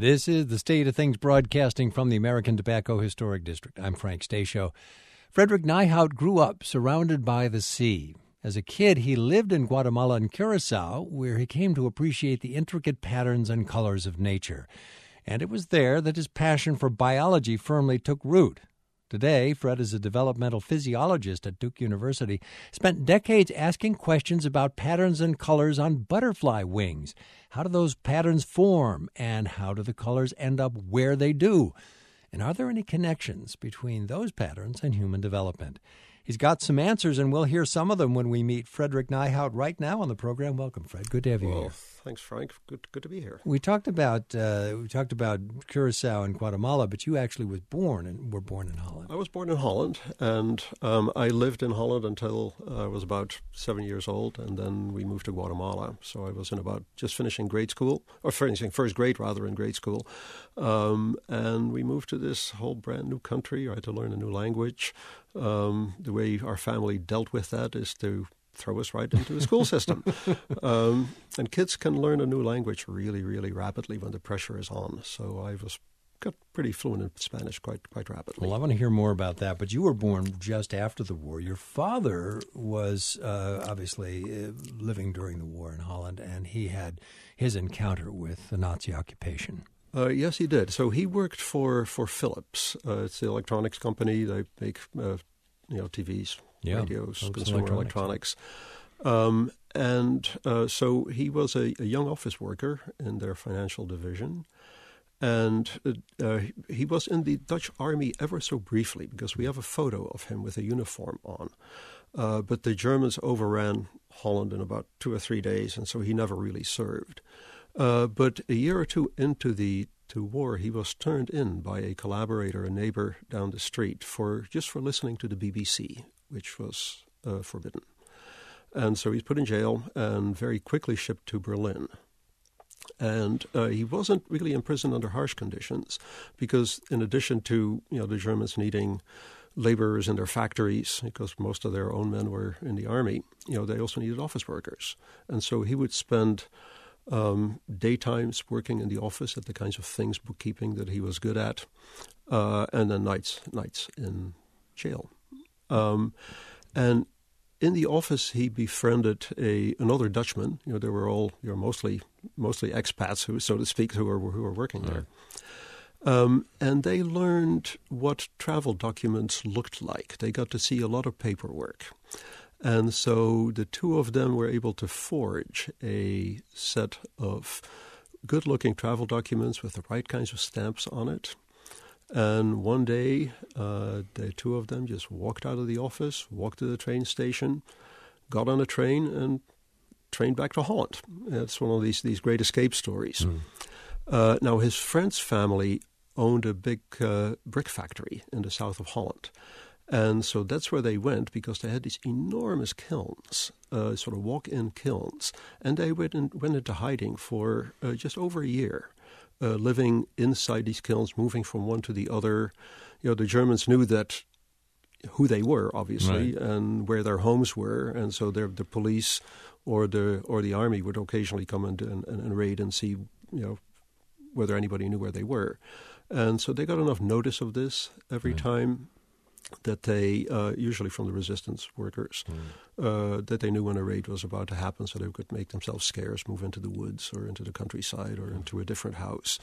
This is the State of Things broadcasting from the American Tobacco Historic District. I'm Frank Stasio. Frederick Nijhout grew up surrounded by the sea. As a kid, he lived in Guatemala and Curacao, where he came to appreciate the intricate patterns and colors of nature. And it was there that his passion for biology firmly took root. Today, Fred is a developmental physiologist at Duke University, spent decades asking questions about patterns and colors on butterfly wings. How do those patterns form, and how do the colors end up where they do? And are there any connections between those patterns and human development? He's got some answers, and we'll hear some of them when we meet Frederick Nijhout right now on the program. Welcome, Fred. Good to have you here. Thanks, Frank. Good to be here. We talked about Curacao and Guatemala, but you actually were born in Holland. I was born in Holland, and I lived in Holland until I was about 7 years old, and then we moved to Guatemala. So I was just finishing grade school, or finishing first grade rather in grade school, and we moved to this whole brand new country. I had to learn a new language. The way our family dealt with that is to throw us right into the school system. And kids can learn a new language really, really rapidly when the pressure is on. So I got pretty fluent in Spanish quite rapidly. Well, I want to hear more about that, but you were born just after the war. Your father was obviously living during the war in Holland, and he had his encounter with the Nazi occupation. Yes, he did. So he worked for Philips. It's the electronics company. They make TVs, radios, consumer electronics. So he was a young office worker in their financial division. And he was in the Dutch army ever so briefly, because we have a photo of him with a uniform on. But the Germans overran Holland in about 2 or 3 days, and so he never really served. But a year or two into the war, he was turned in by a collaborator, a neighbor down the street, for listening to the BBC, which was forbidden. And so he's put in jail and very quickly shipped to Berlin. And he wasn't really imprisoned under harsh conditions, because in addition to the Germans needing laborers in their factories, because most of their own men were in the army, they also needed office workers. And so he would spend daytimes working in the office at the kinds of things, bookkeeping, that he was good at, and then nights in jail. And in the office, he befriended another Dutchman. They were mostly expats, so to speak, who were working there. And they learned what travel documents looked like. They got to see a lot of paperwork. And so the two of them were able to forge a set of good-looking travel documents with the right kinds of stamps on it. And one day, the two of them just walked out of the office, walked to the train station, got on a train, and trained back to Holland. It's one of these great escape stories. Now, his friend's family owned a big brick factory in the south of Holland. And so that's where they went, because they had these enormous kilns, sort of walk-in kilns. And they went into hiding for just over a year, living inside these kilns, moving from one to the other. The Germans knew who they were, obviously, right, and where their homes were. And so the police or the army would occasionally come and raid and see, whether anybody knew where they were. And so they got enough notice of this every time that they, usually from the resistance workers, that they knew when a raid was about to happen, so they could make themselves scarce, move into the woods or into the countryside or into a different house.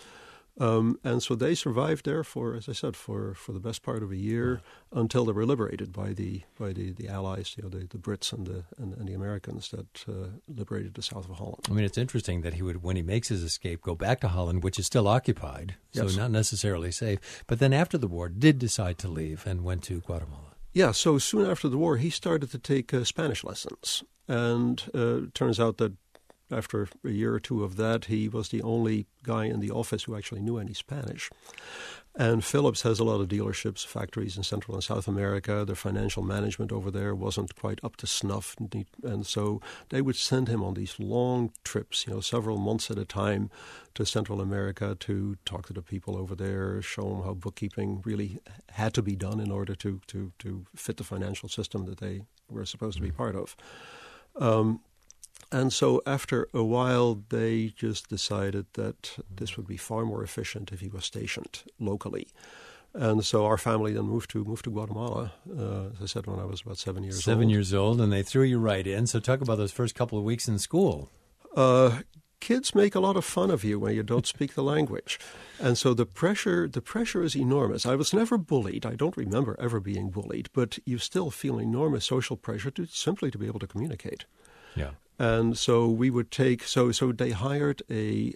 And so they survived there for, as I said, for the best part of a year, until they were liberated by the Allies, the Brits and the Americans that liberated the south of Holland. I mean, it's interesting that he would, when he makes his escape, go back to Holland, which is still occupied, so not necessarily safe. But then after the war, did decide to leave and went to Guatemala. Yeah, so soon after the war, he started to take Spanish lessons. And it turns out that after a year or two of that, he was the only guy in the office who actually knew any Spanish. And Philips has a lot of dealerships, factories in Central and South America. The financial management over there wasn't quite up to snuff. And so they would send him on these long trips, several months at a time, to Central America to talk to the people over there, show them how bookkeeping really had to be done in order to fit the financial system that they were supposed to be part of. And so after a while, they just decided that this would be far more efficient if he was stationed locally. And so our family then moved to Guatemala, as I said, when I was about 7 years old. 7 years old, and they threw you right in. So talk about those first couple of weeks in school. Kids make a lot of fun of you when you don't speak the language. And so the pressure is enormous. I was never bullied. I don't remember ever being bullied, but you still feel enormous social pressure simply to be able to communicate. Yeah. And so we would take, so they hired a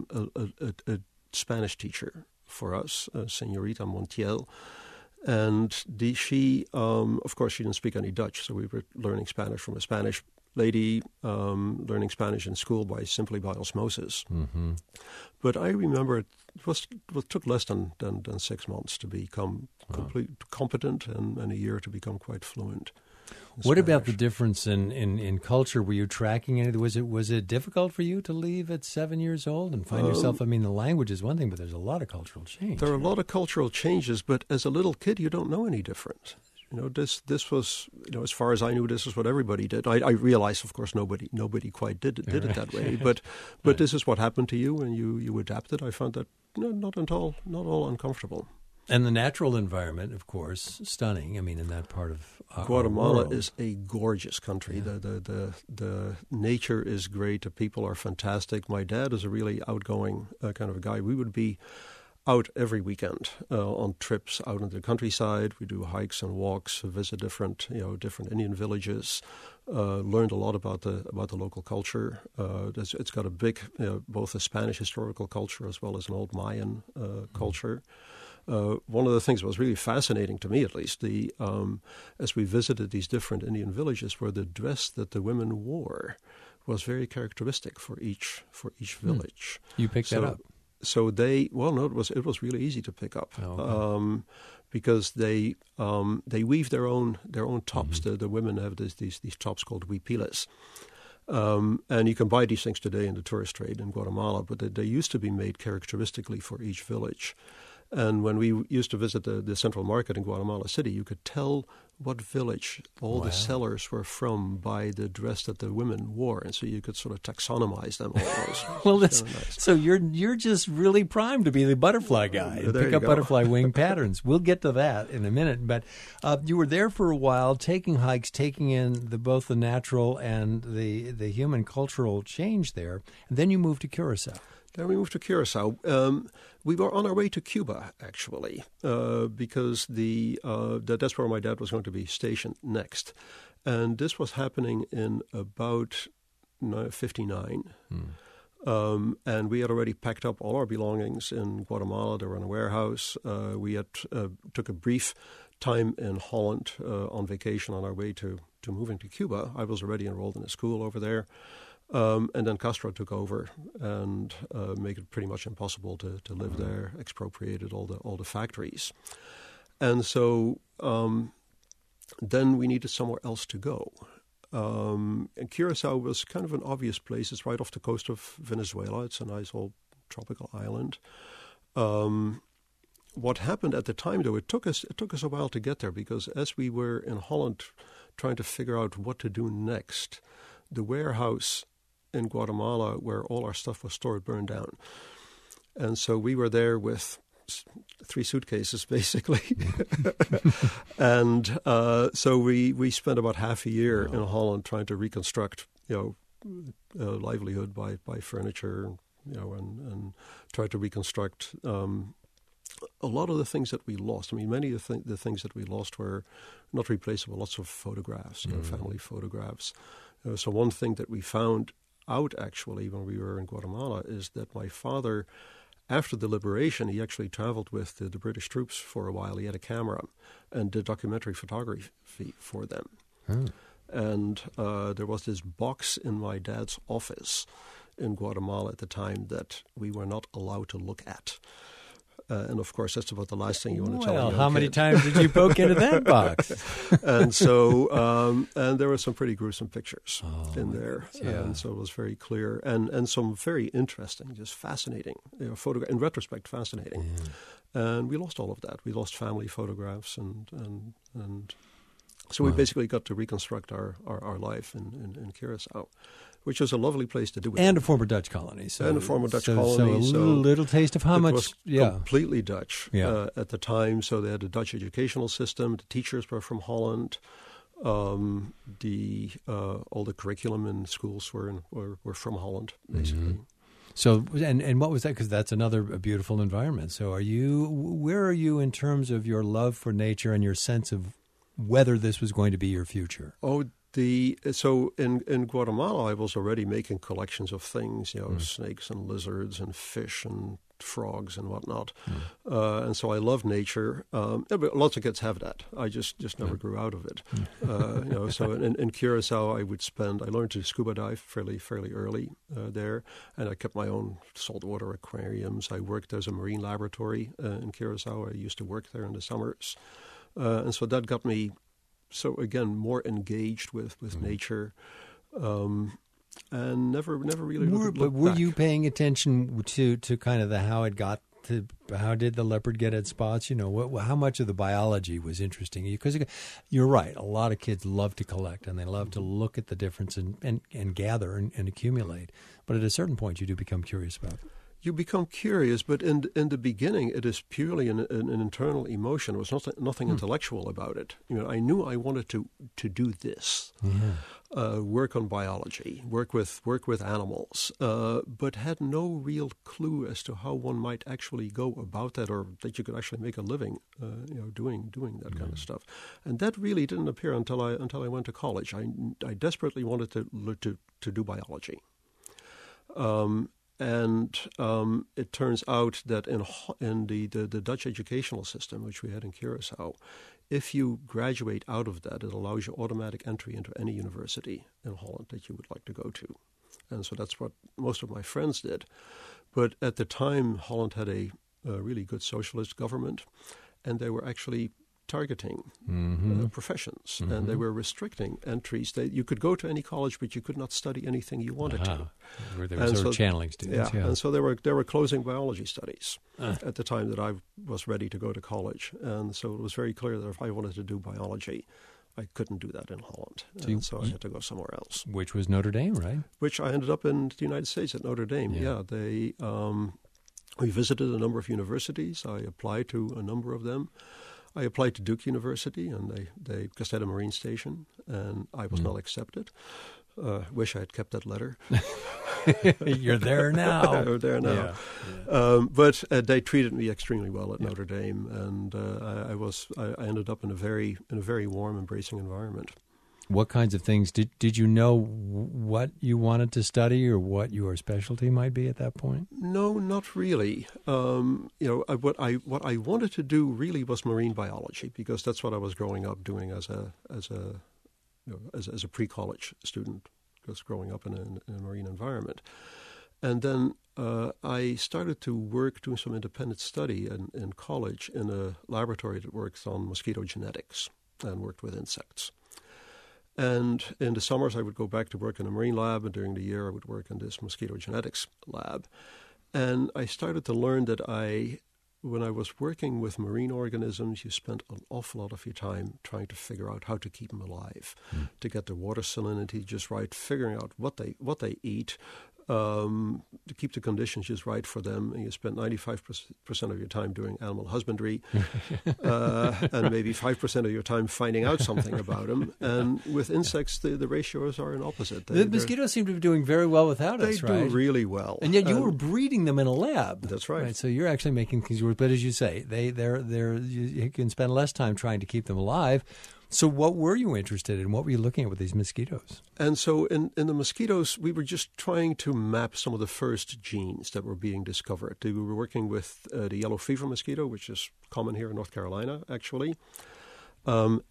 Spanish teacher for us, Señorita Montiel. And she, of course, she didn't speak any Dutch, so we were learning Spanish from a Spanish lady, learning Spanish in school simply by osmosis. Mm-hmm. But I remember it took less than 6 months to become competent, and a year to become quite fluent. What about the difference in culture? Were you tracking anything? Was it difficult for you to leave at 7 years old and find yourself? I mean, the language is one thing, but there's a lot of cultural change. There are a lot of cultural changes, but as a little kid, you don't know any different. This was, as far as I knew, this is what everybody did. I realized, of course, nobody quite did it that way. But this is what happened to you, and you adapted. I found that not all uncomfortable. And the natural environment, of course, stunning. I mean, in that part of Guatemala world. is a gorgeous country. Yeah. The nature is great. The people are fantastic. My dad is a really outgoing kind of a guy. We would be out every weekend on trips out into the countryside. We do hikes and walks, visit different Indian villages. Learned a lot about the local culture. It's got a big, both a Spanish historical culture as well as an old Mayan culture. One of the things that was really fascinating to me, at least, as we visited these different Indian villages, where the dress that the women wore was very characteristic for each village. You picked that up. So it was really easy to pick up. Oh, okay. Because they weave their own tops. Mm-hmm. The women have these tops called huipiles. And you can buy these things today in the tourist trade in Guatemala, but they used to be made characteristically for each village. And when we used to visit the central market in Guatemala City, you could tell what village all the sellers were from by the dress that the women wore, and so you could sort of taxonomize them almost. Well, that's nice. So you're just really primed to be the butterfly guy and pick up butterfly wing patterns. We'll get to that in a minute, but you were there for a while, taking hikes, taking in both the natural and the human cultural change there, and then you moved to Curacao. Then we moved to Curacao. We were on our way to Cuba, actually, because that's where my dad was going to be stationed next. And this was happening in about 1959. And we had already packed up all our belongings in Guatemala. They were in a warehouse. We had took a brief time in Holland on vacation on our way to moving to Cuba. I was already enrolled in a school over there. And then Castro took over and made it pretty much impossible to live there, expropriated all the factories. And so then we needed somewhere else to go. And Curacao was kind of an obvious place. It's right off the coast of Venezuela. It's a nice old tropical island. What happened at the time, though, it took us a while to get there, because as we were in Holland trying to figure out what to do next, the warehouse in Guatemala where all our stuff was stored burned down. And so we were there with 3 suitcases, basically. And so we spent about half a year in Holland trying to reconstruct, livelihood by furniture, and try to reconstruct a lot of the things that we lost. I mean, many of the things that we lost were not replaceable. Lots of photographs, family photographs. So one thing that we found out, actually, when we were in Guatemala, is that my father, after the liberation, he actually traveled with the British troops for a while. He had a camera and did documentary photography for them. And there was this box in my dad's office in Guatemala at the time that we were not allowed to look at. And, of course, that's about the last thing you want to tell. Well, how many times did you poke into that box? And so, and there were some pretty gruesome pictures in there. Yeah. And so it was very clear. And some very interesting, just fascinating, in retrospect, fascinating. Yeah. And we lost all of that. We lost family photographs. And so we basically got to reconstruct our life in Curacao. which was a lovely place to do it. And a former Dutch colony. And a former Dutch colony. So a little taste of how it much. was completely Dutch at the time. So they had a Dutch educational system. The teachers were from Holland. All the curriculum in schools were from Holland, basically. Mm-hmm. So, and what was that? Because that's another beautiful environment. So where are you in terms of your love for nature and your sense of whether this was going to be your future? So in Guatemala, I was already making collections of things, snakes and lizards and fish and frogs and whatnot. And so I love nature. Lots of kids have that. I just never grew out of it. So in Curacao, I learned to scuba dive fairly early there, and I kept my own saltwater aquariums. I worked as a marine laboratory in Curacao. I used to work there in the summers. And so that got me, more engaged with nature. And never really looked But were back. you paying attention to kind of how it got to, how did the leopard get its spots? How much of the biology was interesting you? Because you're right, a lot of kids love to collect and they love to look at the difference and gather and accumulate. But at a certain point, you do become curious about it. You become curious, but in the beginning, it is purely an internal emotion. There was nothing intellectual about it. I knew I wanted to do this, work on biology, work with animals, but had no real clue as to how one might actually go about that, or that you could actually make a living, doing that kind of stuff. And that really didn't appear until I went to college. I desperately wanted to do biology. And it turns out that in the Dutch educational system, which we had in Curacao, if you graduate out of that, it allows you automatic entry into any university in Holland that you would like to go to. And so that's what most of my friends did. But at the time, Holland had a really good socialist government, and they were actually targeting professions, and they were restricting entries. You could go to any college, but you could not study anything you wanted to. Where they were sort of channeling students. And so they were closing biology studies at the time that I was ready to go to college. And so it was very clear that if I wanted to do biology, I couldn't do that in Holland. So I had to go somewhere else. Which was Notre Dame, right? Which I ended up in the United States at Notre Dame. We visited a number of universities. I applied to a number of them. I applied to Duke University, and they because they had a Marine station, and I was not accepted. Wish I had kept that letter. You're there now. I'm there now. But they treated me extremely well at Notre Dame, and I ended up in a very warm, embracing environment. What kinds of things did you know what you wanted to study or what your specialty might be at that point? No, not really. What I wanted to do really was marine biology, because that's what I was growing up doing as a pre-college student, because growing up in a marine environment. And then I started to work doing some independent study in college in a laboratory that works on mosquito genetics and worked with insects. And in the summers, I would go back to work in a marine lab, and during the year, I would work in this mosquito genetics lab. And I started to learn that when I was working with marine organisms, you spent an awful lot of your time trying to figure out how to keep them alive, to get the water salinity just right, figuring out what they eat, to keep the conditions just right for them. And you spend 95% of your time doing animal husbandry, and maybe 5% of your time finding out something about them. And with insects, the ratios are an opposite. The mosquitoes seem to be doing very well without us, right? They do really well. And yet you were breeding them in a lab. That's right. So you're actually making things work. But as you say, you can spend less time trying to keep them alive. So what were you interested in? What were you looking at with these mosquitoes? And so in the mosquitoes, we were just trying to map some of the first genes that were being discovered. We were working with the yellow fever mosquito, which is common here in North Carolina, actually. So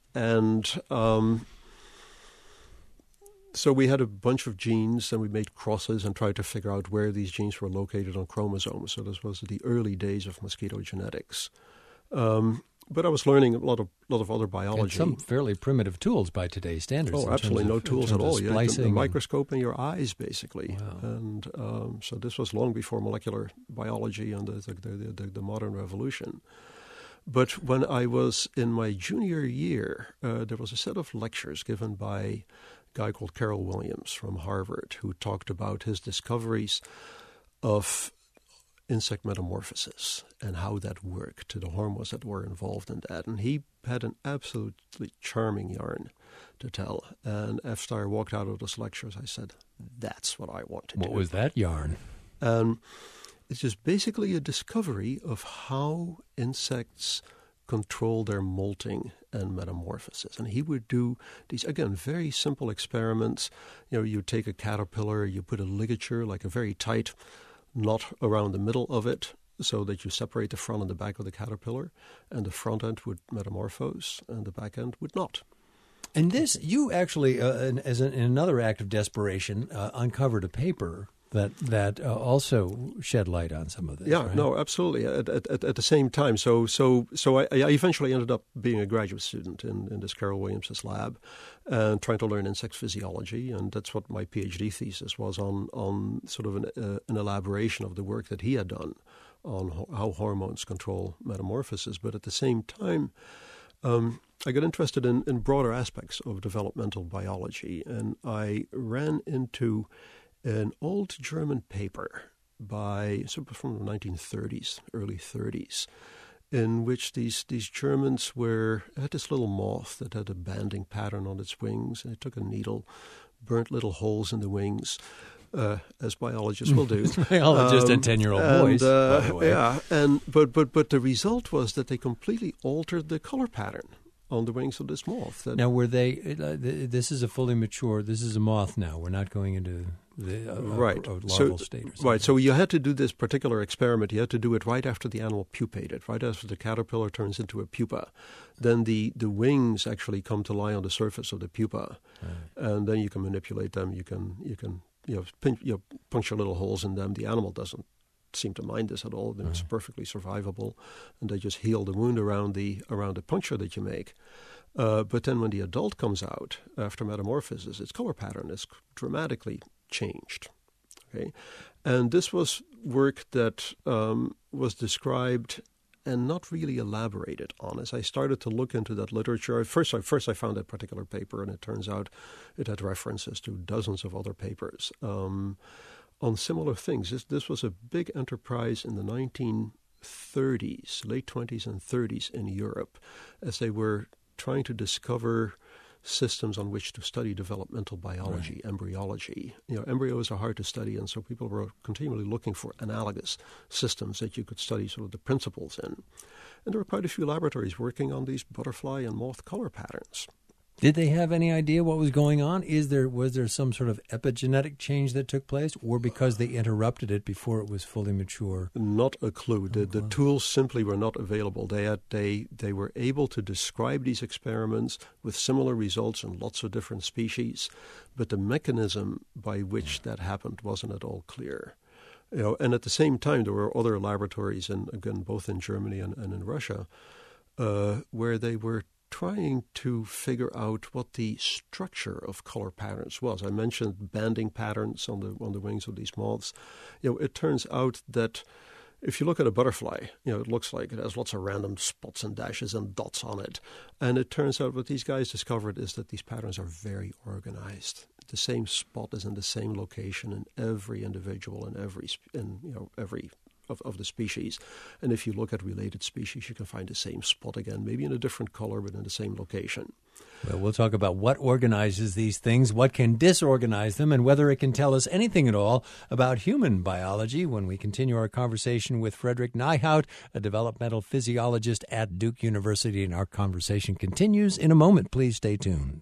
we had a bunch of genes, and we made crosses and tried to figure out where these genes were located on chromosomes. So this was the early days of mosquito genetics. But I was learning a lot of other biology. And some fairly primitive tools by today's standards. Oh, absolutely no tools at all. You had the microscope in your eyes, basically. Wow. And so this was long before molecular biology and the modern revolution. But when I was in my junior year, there was a set of lectures given by guy called Carroll Williams from Harvard, who talked about his discoveries of insect metamorphosis and how that worked, the hormones that were involved in that. And he had an absolutely charming yarn to tell. And after I walked out of those lectures, I said, that's what I want to do. What was that yarn? It's just basically a discovery of how insects control their molting and metamorphosis. And he would do these, again, very simple experiments. You take a caterpillar, you put a ligature, like a very tight knot around the middle of it, so that you separate the front and the back of the caterpillar, and the front end would metamorphose and the back end would not. And this, you actually, in another act of desperation, uncovered a paper that also shed light on some of this. Yeah, right? No, absolutely. At the same time, so I eventually ended up being a graduate student in this Carroll Williams' lab, and trying to learn insect physiology, and that's what my PhD thesis was on sort of an elaboration of the work that he had done on how hormones control metamorphosis. But at the same time, I got interested in broader aspects of developmental biology, and I ran into an old German paper from the 1930s, early 30s, in which these Germans had this little moth that had a banding pattern on its wings, and they took a needle, burnt little holes in the wings, as biologists will do. Biologist and 10-year-old boys, by the way. Yeah, but the result was that they completely altered the color pattern on the wings of this moth. Now, were they? This is a fully mature. This is a moth now. We're not going into the larval state. Or something. Right. So you had to do this particular experiment. You had to do it right after the animal pupated, right after the caterpillar turns into a pupa. Then the wings actually come to lie on the surface of the pupa, and then you can manipulate them. You can puncture little holes in them. The animal doesn't seem to mind this at all. It's perfectly survivable, and they just heal the wound around the puncture that you make. But then when the adult comes out after metamorphosis, its color pattern is dramatically changed. Okay, and this was work that was described and not really elaborated on. As I started to look into that literature, first I found that particular paper, and it turns out it had references to dozens of other papers on similar things. This was a big enterprise in the 1930s, late 20s and 30s in Europe, as they were trying to discover systems on which to study developmental biology, embryology. Embryos are hard to study, and so people were continually looking for analogous systems that you could study sort of the principles in. And there were quite a few laboratories working on these butterfly and moth color patterns. Did they have any idea what was going on? Was there some sort of epigenetic change that took place, or because they interrupted it before it was fully mature? Not a clue. The tools simply were not available. They were able to describe these experiments with similar results in lots of different species, but the mechanism by which that happened wasn't at all clear. And at the same time, there were other laboratories, and again, both in Germany and in Russia, where they were trying to figure out what the structure of color patterns was. I mentioned banding patterns on the wings of these moths. It turns out that if you look at a butterfly, it looks like it has lots of random spots and dashes and dots on it. And it turns out what these guys discovered is that these patterns are very organized. The same spot is in the same location in every individual and every of the species. And if you look at related species, you can find the same spot again, maybe in a different color, but in the same location. Well, we'll talk about what organizes these things, what can disorganize them, and whether it can tell us anything at all about human biology when we continue our conversation with Frederick Nijhout, a developmental physiologist at Duke University. And our conversation continues in a moment. Please stay tuned.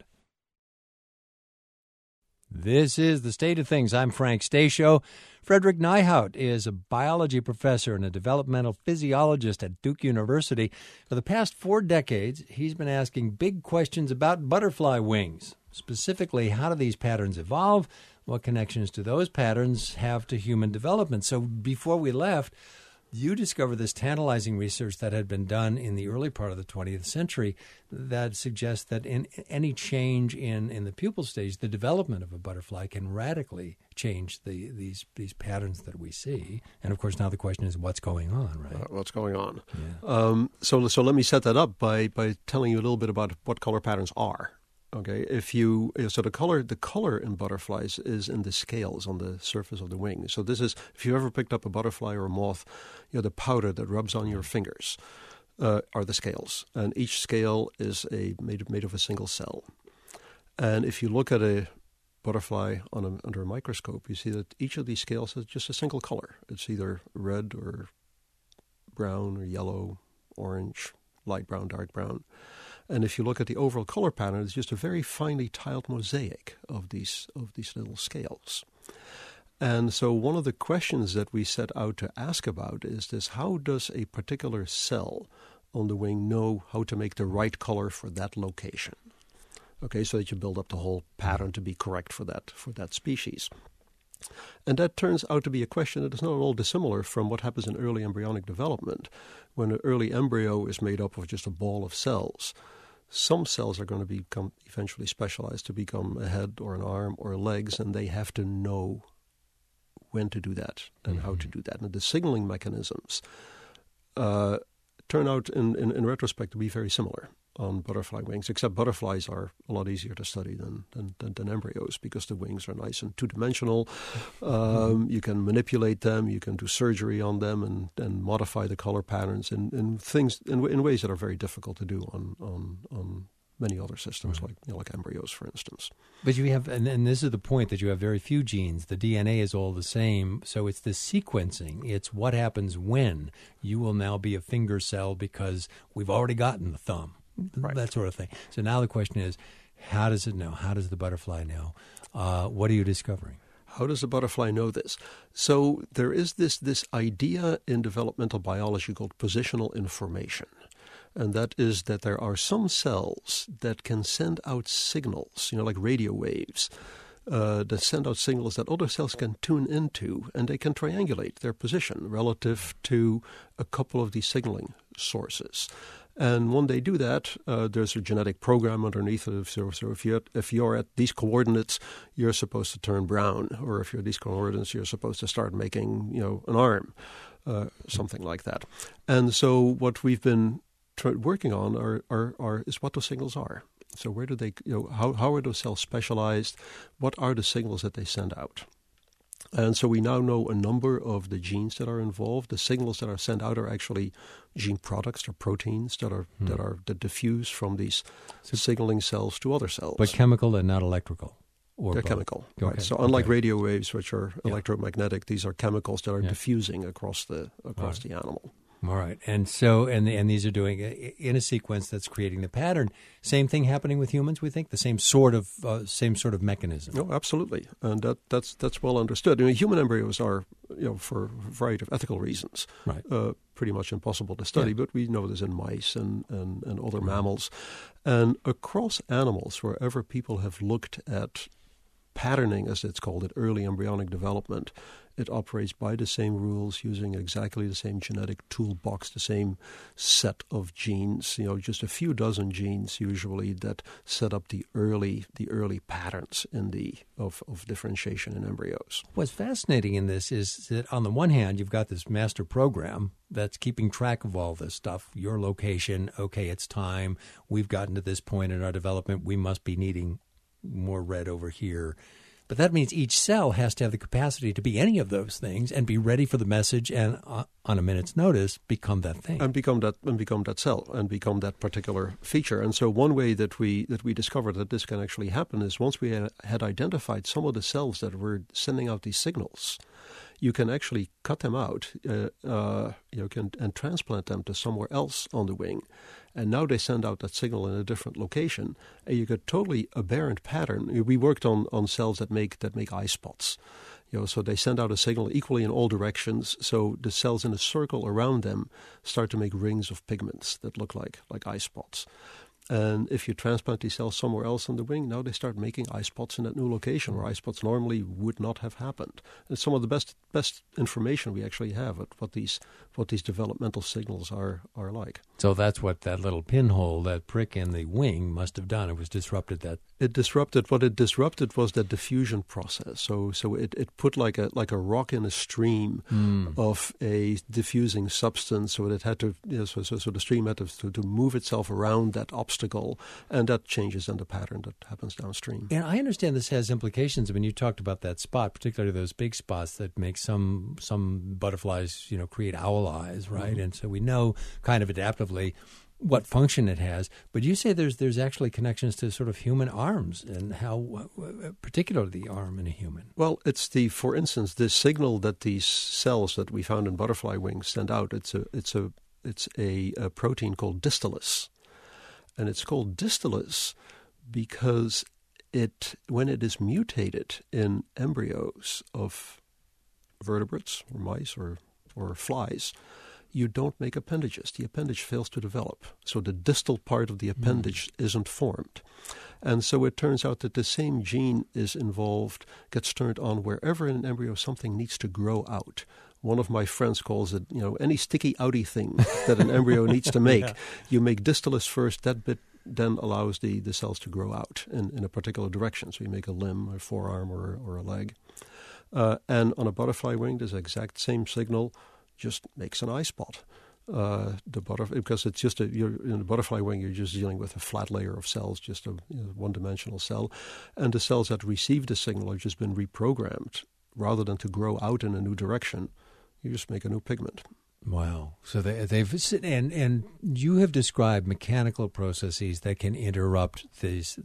This is The State of Things. I'm Frank Stasio. Frederick Nijhout is a biology professor and a developmental physiologist at Duke University. For the past 4 decades, he's been asking big questions about butterfly wings. Specifically, how do these patterns evolve? What connections do those patterns have to human development? So before we left, you discovered this tantalizing research that had been done in the early part of the 20th century that suggests that in any change in the pupal stage, the development of a butterfly can radically change these patterns that we see. And, of course, now the question is what's going on, right? What's going on? Yeah. So let me set that up by telling you a little bit about what color patterns are. Okay, so the color in butterflies is in the scales on the surface of the wing. So this is, if you ever picked up a butterfly or a moth, the powder that rubs on your fingers are the scales, and each scale is made of a single cell. And if you look at a butterfly under a microscope, you see that each of these scales has just a single color. It's either red or brown or yellow, orange, light brown, dark brown. And if you look at the overall color pattern, it's just a very finely tiled mosaic of these little scales. And so one of the questions that we set out to ask about is this: how does a particular cell on the wing know how to make the right color for that location? Okay, so that you build up the whole pattern to be correct for that species. And that turns out to be a question that is not at all dissimilar from what happens in early embryonic development. When an early embryo is made up of just a ball of cells, some cells are going to become eventually specialized to become a head or an arm or legs, and they have to know when to do that and how to do that. And the signaling mechanisms turn out in retrospect to be very similar on butterfly wings, except butterflies are a lot easier to study than embryos, because the wings are nice and two-dimensional. You can manipulate them, you can do surgery on them and modify the color patterns in ways that are very difficult to do on many other systems, like embryos, for instance. But you have, and this is the point, that you have very few genes. The DNA is all the same, so it's the sequencing. It's what happens when you will now be a finger cell because we've already gotten the thumb, that sort of thing. So now the question is, how does it know? How does the butterfly know? What are you discovering? How does the butterfly know this? So there is this idea in developmental biology called positional information. And that is that there are some cells that can send out signals, like radio waves, that send out signals that other cells can tune into, and they can triangulate their position relative to a couple of these signaling sources. And when they do that, there's a genetic program underneath it. So if you're at these coordinates, you're supposed to turn brown, or if you're at these coordinates, you're supposed to start making, an arm, something like that. And so what we've been working on is what those signals are. So where do they, how are those cells specialized? What are the signals that they send out? And so we now know a number of the genes that are involved. The signals that are sent out are actually gene products or proteins that diffuse from these signaling cells to other cells. But chemical and not electrical? They're both? chemical. Okay. Right. So unlike radio waves, which are electromagnetic, these are chemicals that are diffusing across the animal. All right. And so, and these are doing in a sequence that's creating the pattern. Same thing happening with humans, we think? The same sort of mechanism? No, absolutely. And that's well understood. Human embryos are, for a variety of ethical reasons, pretty much impossible to study, but we know this in mice and other mammals. And across animals, wherever people have looked at patterning, as it's called, at early embryonic development, it operates by the same rules, using exactly the same genetic toolbox, the same set of genes, just a few dozen genes usually that set up the early patterns of differentiation in embryos. What's fascinating in this is that on the one hand, you've got this master program that's keeping track of all this stuff, your location, okay, it's time, we've gotten to this point in our development, we must be needing more red over here. But that means each cell has to have the capacity to be any of those things and be ready for the message and, on a minute's notice, become that thing. And become that cell and become that particular feature. And so one way that we discovered that this can actually happen is once we had identified some of the cells that were sending out these signals, you can actually cut them out, and transplant them to somewhere else on the wing. And now they send out that signal in a different location, and you get totally aberrant pattern. We worked on cells that make eye spots. So they send out a signal equally in all directions, so the cells in a circle around them start to make rings of pigments that look like eye spots. And if you transplant these cells somewhere else on the wing, now they start making eye spots in that new location where eye spots normally would not have happened. It's some of the best information we actually have at what these developmental signals are like. So that's what that little pinhole, that prick in the wing must have done. It was disrupted that. What it disrupted was the diffusion process. So it put like a rock in a stream of a diffusing substance. So it had to, so the stream had to move itself around that obstacle, and that changes then the pattern that happens downstream. And I understand this has implications. I mean, you talked about that spot, particularly those big spots that make some butterflies, create owl eyes, right? Mm-hmm. And so we know kind of adaptively what function it has, but you say there's actually connections to sort of human arms and how, particularly the arm in a human. Well, for instance, this signal that these cells that we found in butterfly wings send out. It's a protein called distillus, and it's called distillus because when it is mutated in embryos of vertebrates or mice or flies, you don't make appendages. The appendage fails to develop. So the distal part of the appendage isn't formed. And so it turns out that the same gene is involved, gets turned on wherever in an embryo something needs to grow out. One of my friends calls it, any sticky outy thing that an embryo needs to make. Yeah. You make distillus first, that bit then allows the cells to grow out in a particular direction. So you make a limb, a forearm, or a leg. And on a butterfly wing, this exact same signal just makes an eye spot. Because it's just in the butterfly wing, you're just dealing with a flat layer of cells, just a one-dimensional cell. And the cells that receive the signal have just been reprogrammed. Rather than to grow out in a new direction, you just make a new pigment. Wow. So and you have described mechanical processes that can interrupt these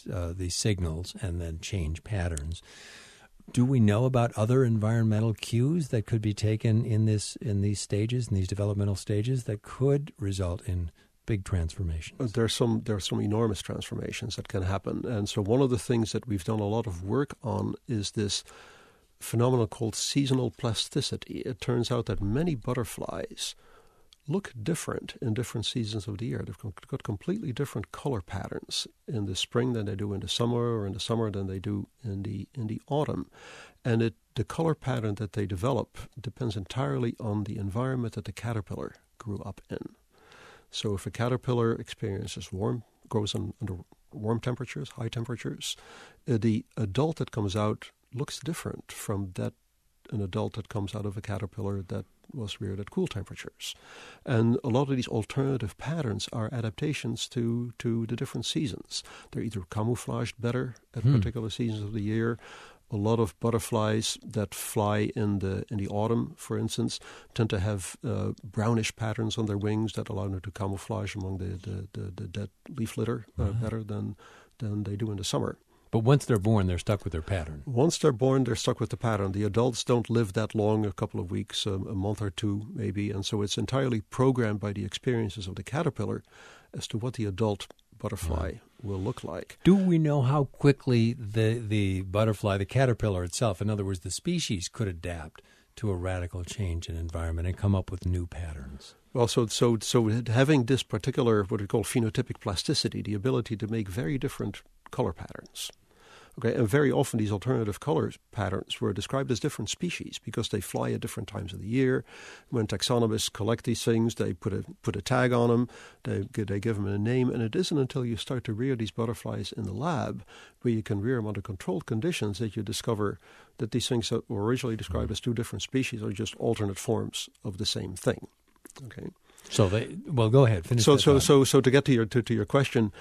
signals and then change patterns. Do we know about other environmental cues that could be taken in these developmental stages that could result in big transformations? There are some enormous transformations that can happen. And so one of the things that we've done a lot of work on is this phenomenon called seasonal plasticity. It turns out that many butterflies look different in different seasons of the year. They've got completely different color patterns in the spring than they do in the summer, or in the summer than they do in the autumn. And the color pattern that they develop depends entirely on the environment that the caterpillar grew up in. So if a caterpillar grows under warm temperatures, high temperatures, the adult that comes out looks different from an adult that comes out of a caterpillar that was reared at cool temperatures. And a lot of these alternative patterns are adaptations to the different seasons. They're either camouflaged better at particular seasons of the year. A lot of butterflies that fly in the autumn, for instance, tend to have brownish patterns on their wings that allow them to camouflage among the dead leaf litter better than they do in the summer. But once they're born, they're stuck with their pattern. Once they're born, they're stuck with the pattern. The adults don't live that long, a couple of weeks, a month or two maybe, and so it's entirely programmed by the experiences of the caterpillar as to what the adult butterfly will look like. Do we know how quickly the butterfly, the caterpillar itself, in other words, the species, could adapt to a radical change in environment and come up with new patterns? Well, so having this particular, what we call phenotypic plasticity, the ability to make very different color patterns. Okay, and very often these alternative color patterns were described as different species because they fly at different times of the year. When taxonomists collect these things, they put a tag on them, they give them a name, and it isn't until you start to rear these butterflies in the lab, where you can rear them under controlled conditions, that you discover that these things that were originally described as two different species are just alternate forms of the same thing. Okay. So go ahead. Finish. So to get to your question,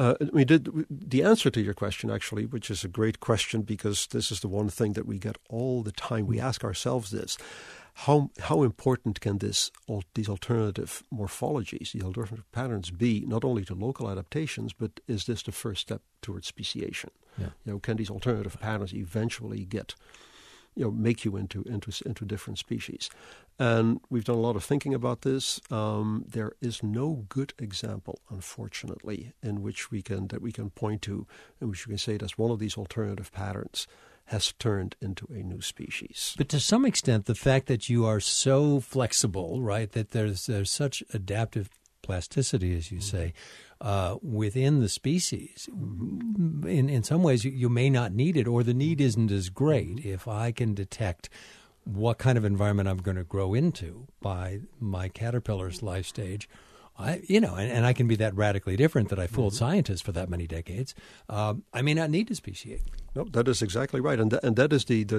the answer to your question actually, which is a great question because this is the one thing that we get all the time. We ask ourselves this: how important can these alternative morphologies, these alternative patterns, be not only to local adaptations, but is this the first step towards speciation? Yeah. Can these alternative patterns eventually make you into different species? And we've done a lot of thinking about this. There is no good example, unfortunately, that we can point to, in which we can say that one of these alternative patterns has turned into a new species. But to some extent, the fact that you are so flexible, right, that there's such adaptive plasticity, as you say, within the species, in some ways you may not need it, or the need isn't as great if I can detect what kind of environment I'm going to grow into by my caterpillar's life stage. And I can be that radically different that I fooled scientists for that many decades. I may not need to speciate. No, that is exactly right, and that is the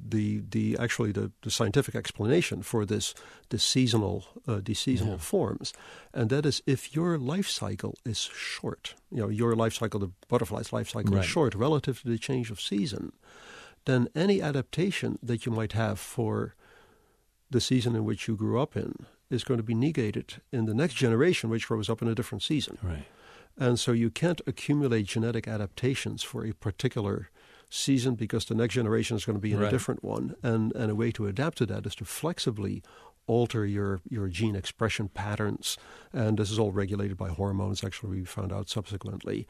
scientific explanation for these seasonal forms, and that is if your life cycle is short, your life cycle, the butterfly's life cycle is short relative to the change of season, then any adaptation that you might have for the season in which you grew up in is going to be negated in the next generation, which grows up in a different season. Right. And so you can't accumulate genetic adaptations for a particular season because the next generation is going to be in a different one. And a way to adapt to that is to flexibly alter your gene expression patterns. And this is all regulated by hormones, actually, we found out subsequently,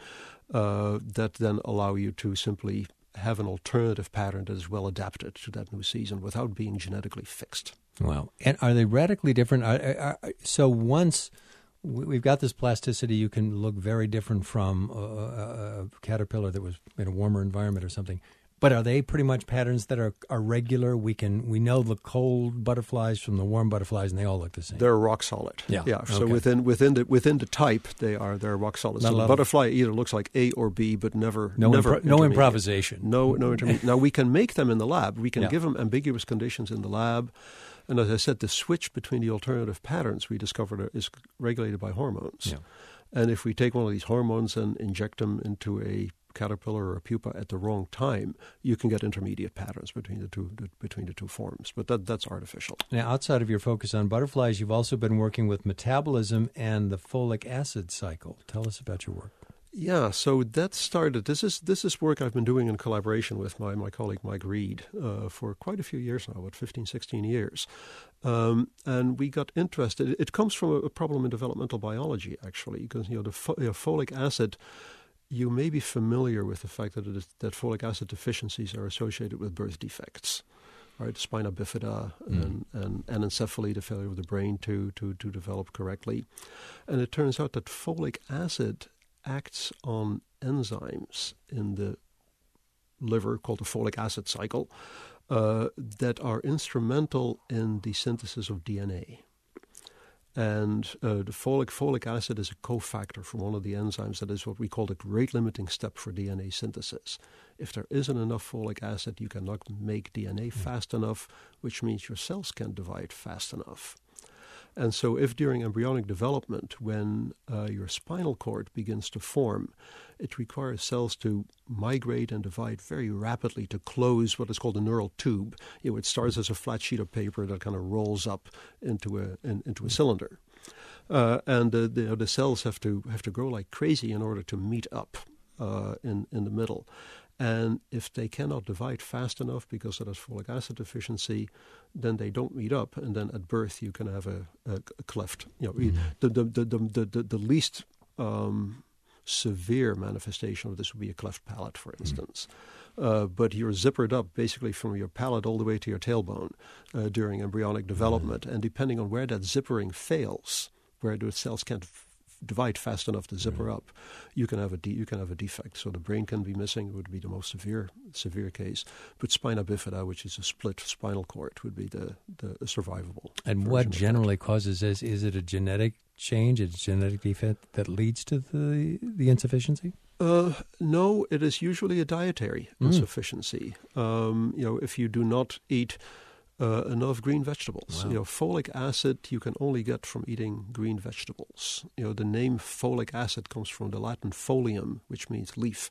that then allow you to simply have an alternative pattern that is well adapted to that new season without being genetically fixed. Wow. And are they radically different? So once we've got this plasticity, you can look very different from a caterpillar that was in a warmer environment or something. But are they pretty much patterns that are regular? We know the cold butterflies from the warm butterflies, and they all look the same. They're rock solid. Yeah. So okay. within the type, they're rock solid. So the butterfly either looks like A or B, but never no improvisation. No intermediate. Now we can make them in the lab. We can give them ambiguous conditions in the lab. And as I said, the switch between the alternative patterns we discovered is regulated by hormones. Yeah. And if we take one of these hormones and inject them into a caterpillar or a pupa at the wrong time, you can get intermediate patterns between the two forms. But that's artificial. Now, outside of your focus on butterflies, you've also been working with metabolism and the folic acid cycle. Tell us about your work. Yeah, so that started. This is work I've been doing in collaboration with my colleague Mike Reed for quite a few years now, 15, 16 years. And we got interested. It comes from a problem in developmental biology, actually, because the folic acid. You may be familiar with the fact that folic acid deficiencies are associated with birth defects, right? Spina bifida and anencephaly, the failure of the brain to develop correctly. And it turns out that folic acid acts on enzymes in the liver called the folic acid cycle that are instrumental in the synthesis of DNA. And the folic acid is a cofactor for one of the enzymes that is what we call the rate-limiting step for DNA synthesis. If there isn't enough folic acid, you cannot make DNA fast enough, which means your cells can't divide fast enough. And so if during embryonic development, when your spinal cord begins to form, it requires cells to migrate and divide very rapidly to close what is called a neural tube. It starts as a flat sheet of paper that kind of rolls up into a cylinder. And the cells have to grow like crazy in order to meet up in the middle. And if they cannot divide fast enough because of that folic acid deficiency, then they don't meet up, and then at birth you can have a cleft. The least severe manifestation of this would be a cleft palate, for instance. But you're zippered up basically from your palate all the way to your tailbone during embryonic development, and depending on where that zippering fails, where the cells can't divide fast enough to zipper up, you can have a defect. So the brain can be missing. It would be the most severe case. But spina bifida, which is a split spinal cord, would be the survivable. And what generally causes this? Is it a genetic change, a genetic defect that leads to the insufficiency? No, it is usually a dietary insufficiency. If you do not eat enough green vegetables. Wow. Folic acid you can only get from eating green vegetables. The name folic acid comes from the Latin folium, which means leaf.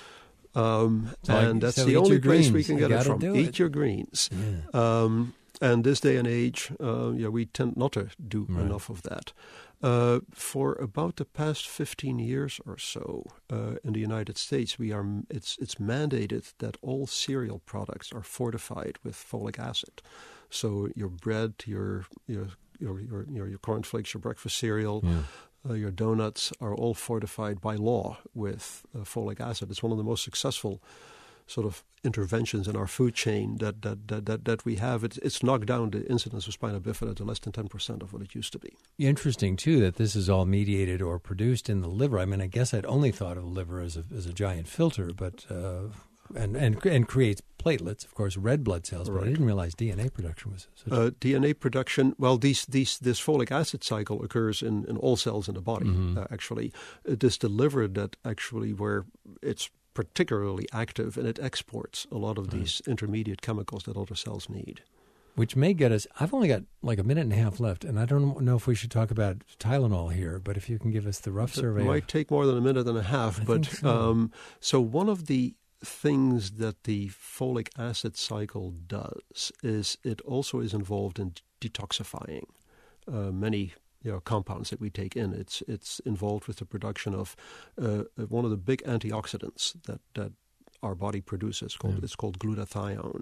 And that's the only place we can get it from. Eat your greens. Yeah. And this day and age, we tend not to do enough of that. For about the past 15 years or so in the United States, it's mandated that all cereal products are fortified with folic acid. So your bread, your cornflakes, your breakfast cereal, your donuts are all fortified by law with folic acid. It's one of the most successful sort of interventions in our food chain that we have. It's knocked down the incidence of spina bifida to less than 10% of what it used to be. Interesting, too, that this is all mediated or produced in the liver. I mean, I guess I'd only thought of the liver as a giant filter, but And creates platelets, of course, red blood cells. But Right. I didn't realize DNA production was such DNA production, well, this folic acid cycle occurs in all cells in the body, actually. It is the liver that actually where it's particularly active, and it exports a lot of these intermediate chemicals that other cells need. Which may get us. I've only got like a minute and a half left, and I don't know if we should talk about Tylenol here, but if you can give us the rough survey. It might take more than a minute and a half, I but think so. So one of the things that the folic acid cycle does is it also is involved in detoxifying many compounds that we take in. It's involved with the production of one of the big antioxidants that our body produces. It's called glutathione.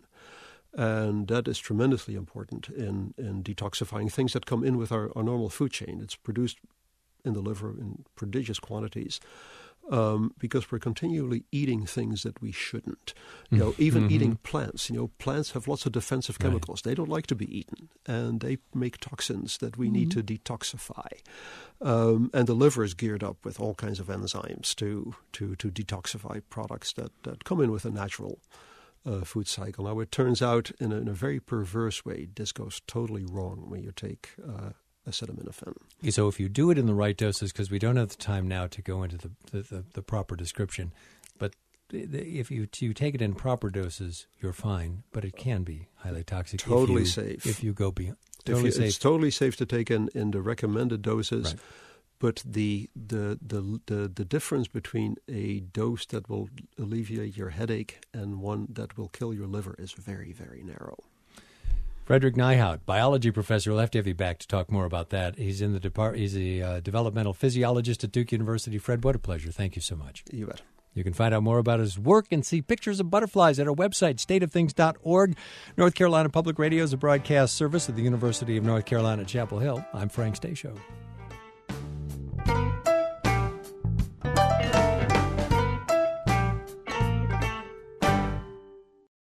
And that is tremendously important in detoxifying things that come in with our normal food chain. It's produced in the liver in prodigious quantities because we're continually eating things that we shouldn't. Even eating plants. Plants have lots of defensive chemicals. They don't like to be eaten, and they make toxins that we need to detoxify. And the liver is geared up with all kinds of enzymes to detoxify products that come in with a natural food cycle. Now, it turns out in a very perverse way, this goes totally wrong when you take acetaminophen. So if you do it in the right doses, because we don't have the time now to go into the proper description, but if you take it in proper doses, you're fine, but it can be highly toxic. Totally safe. If you go beyond. It's totally safe to take in the recommended doses. Right. But the difference between a dose that will alleviate your headache and one that will kill your liver is very, very narrow. Frederick Nijhout, biology professor. We'll have to have you back to talk more about that. He's in the He's a developmental physiologist at Duke University. Fred, what a pleasure. Thank you so much. You bet. You can find out more about his work and see pictures of butterflies at our website, stateofthings.org. North Carolina Public Radio is a broadcast service of the University of North Carolina at Chapel Hill. I'm Frank Stashow.